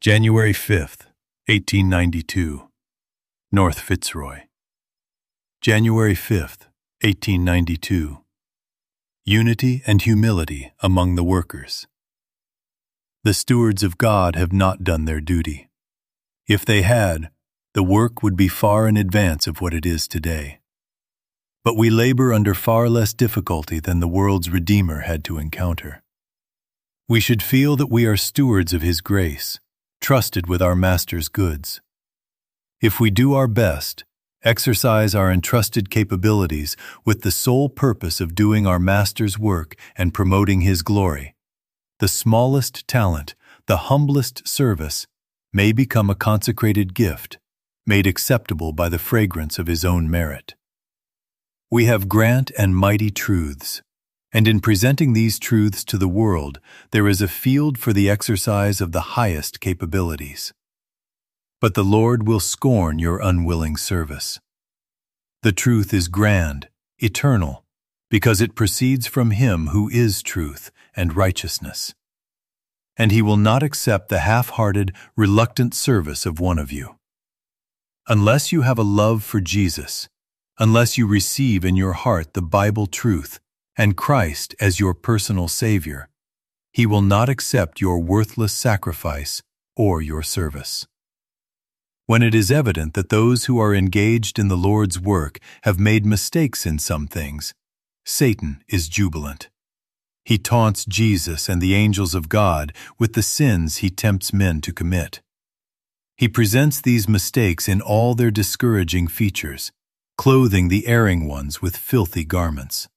January 5th, 1892, North Fitzroy. January 5th, 1892. Unity and humility among the workers. The stewards of God have not done their duty. If they had, the work would be far in advance of what it is today. But we labor under far less difficulty than the world's Redeemer had to encounter. We should feel that we are stewards of His grace, trusted with our Master's goods. If we do our best, exercise our entrusted capabilities with the sole purpose of doing our Master's work and promoting His glory, the smallest talent, the humblest service, may become a consecrated gift, made acceptable by the fragrance of His own merit. We have grand and mighty truths, and in presenting these truths to the world, there is a field for the exercise of the highest capabilities. But the Lord will scorn your unwilling service. The truth is grand, eternal, because it proceeds from Him who is truth and righteousness. And He will not accept the half-hearted, reluctant service of one of you. Unless you have a love for Jesus, unless you receive in your heart the Bible truth and Christ as your personal Savior, He will not accept your worthless sacrifice or your service. When it is evident that those who are engaged in the Lord's work have made mistakes in some things, Satan is jubilant. He taunts Jesus and the angels of God with the sins he tempts men to commit. He presents these mistakes in all their discouraging features, clothing the erring ones with filthy garments.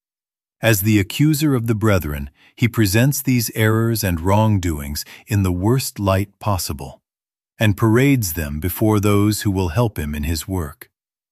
As the accuser of the brethren, he presents these errors and wrongdoings in the worst light possible, and parades them before those who will help him in his work.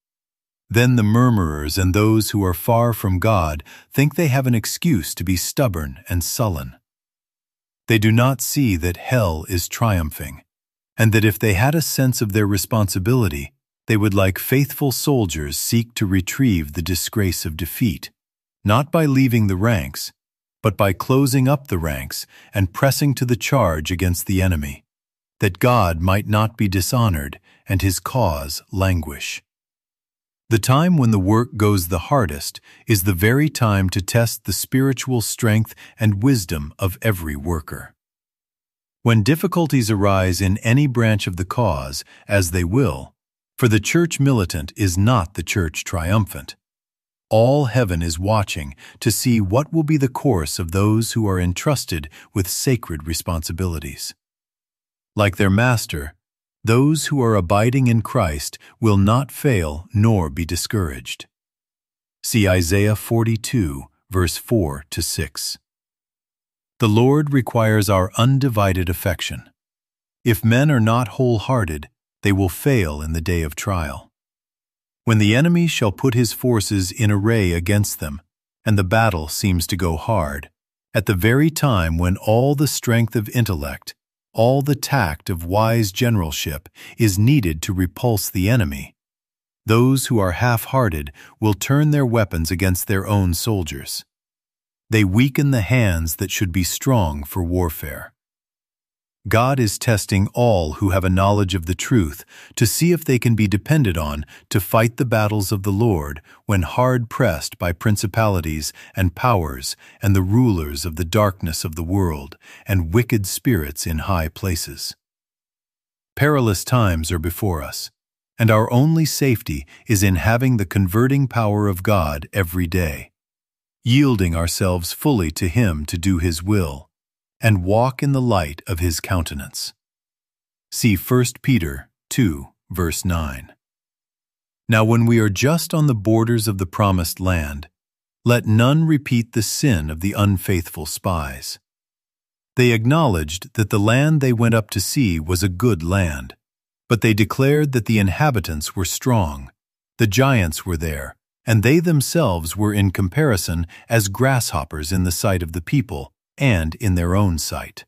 Then the murmurers and those who are far from God think they have an excuse to be stubborn and sullen. They do not see that hell is triumphing, and that if they had a sense of their responsibility, they would like faithful soldiers seek to retrieve the disgrace of defeat, not by leaving the ranks, but by closing up the ranks and pressing to the charge against the enemy, that God might not be dishonored and His cause languish. The time when the work goes the hardest is the very time to test the spiritual strength and wisdom of every worker. When difficulties arise in any branch of the cause, as they will, for the church militant is not the church triumphant, all heaven is watching to see what will be the course of those who are entrusted with sacred responsibilities. Like their Master, those who are abiding in Christ will not fail nor be discouraged. See Isaiah 42, verse 4-6. The Lord requires our undivided affection. If men are not wholehearted, they will fail in the day of trial. When the enemy shall put his forces in array against them, and the battle seems to go hard, at the very time when all the strength of intellect, all the tact of wise generalship is needed to repulse the enemy, those who are half-hearted will turn their weapons against their own soldiers. They weaken the hands that should be strong for warfare. God is testing all who have a knowledge of the truth to see if they can be depended on to fight the battles of the Lord when hard pressed by principalities and powers and the rulers of the darkness of the world and wicked spirits in high places. Perilous times are before us, and our only safety is in having the converting power of God every day, yielding ourselves fully to Him to do His will, and walk in the light of His countenance. See 1 Peter 2, verse 9. Now when we are just on the borders of the promised land, let none repeat the sin of the unfaithful spies. They acknowledged that the land they went up to see was a good land, but they declared that the inhabitants were strong, the giants were there, and they themselves were in comparison as grasshoppers in the sight of the people, and in their own sight.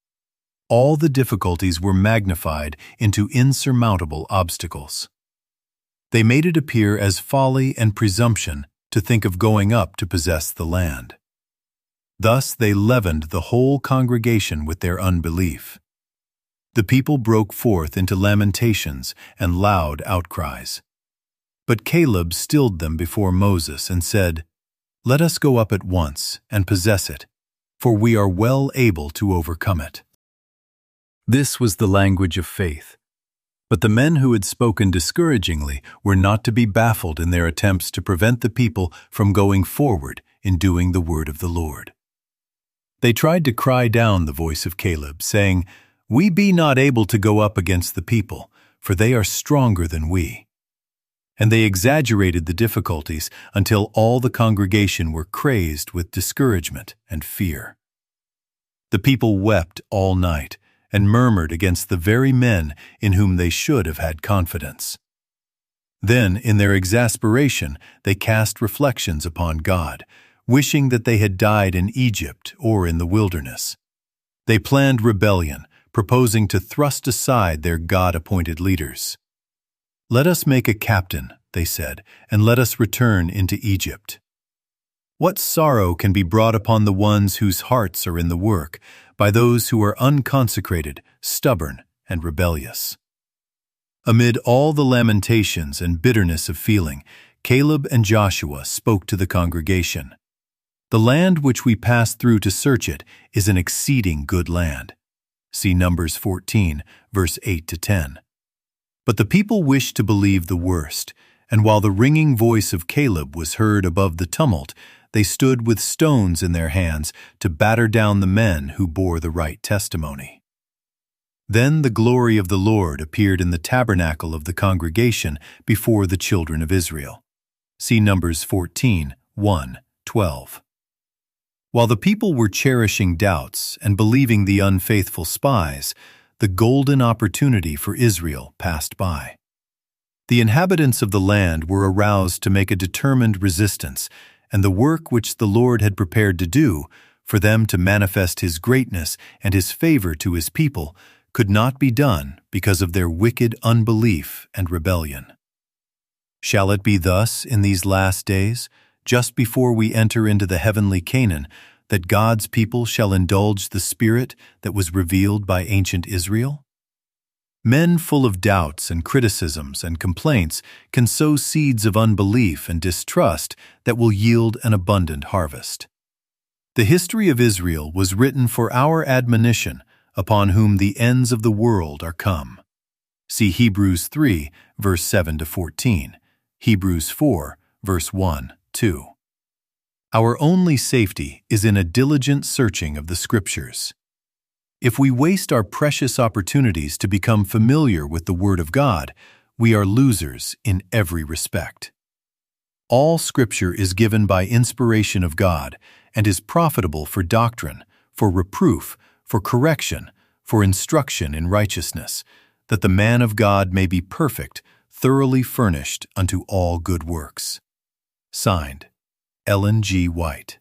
All the difficulties were magnified into insurmountable obstacles. They made it appear as folly and presumption to think of going up to possess the land. Thus they leavened the whole congregation with their unbelief. The people broke forth into lamentations and loud outcries. But Caleb stilled them before Moses and said, "Let us go up at once and possess it, for we are well able to overcome it." This was the language of faith. But the men who had spoken discouragingly were not to be baffled in their attempts to prevent the people from going forward in doing the word of the Lord. They tried to cry down the voice of Caleb, saying, "We be not able to go up against the people, for they are stronger than we." And they exaggerated the difficulties until all the congregation were crazed with discouragement and fear. The people wept all night and murmured against the very men in whom they should have had confidence. Then, in their exasperation, they cast reflections upon God, wishing that they had died in Egypt or in the wilderness. They planned rebellion, proposing to thrust aside their God-appointed leaders. "Let us make a captain," they said, "and let us return into Egypt." What sorrow can be brought upon the ones whose hearts are in the work, by those who are unconsecrated, stubborn, and rebellious? Amid all the lamentations and bitterness of feeling, Caleb and Joshua spoke to the congregation. "The land which we passed through to search it is an exceeding good land." See Numbers 14, verse 8 to 10. But the people wished to believe the worst, and while the ringing voice of Caleb was heard above the tumult, they stood with stones in their hands to batter down the men who bore the right testimony. Then the glory of the Lord appeared in the tabernacle of the congregation before the children of Israel. See Numbers 14, 1, 12. While the people were cherishing doubts and believing the unfaithful spies, the golden opportunity for Israel passed by. The inhabitants of the land were aroused to make a determined resistance, and the work which the Lord had prepared to do, for them to manifest His greatness and His favor to His people, could not be done because of their wicked unbelief and rebellion. Shall it be thus in these last days, just before we enter into the heavenly Canaan, that God's people shall indulge the spirit that was revealed by ancient Israel? Men full of doubts and criticisms and complaints can sow seeds of unbelief and distrust that will yield an abundant harvest. The history of Israel was written for our admonition, upon whom the ends of the world are come. See Hebrews 3, verse 7 to 14, Hebrews 4, verse 1, 2. Our only safety is in a diligent searching of the Scriptures. If we waste our precious opportunities to become familiar with the Word of God, we are losers in every respect. All Scripture is given by inspiration of God and is profitable for doctrine, for reproof, for correction, for instruction in righteousness, that the man of God may be perfect, thoroughly furnished unto all good works. Signed, Ellen G. White.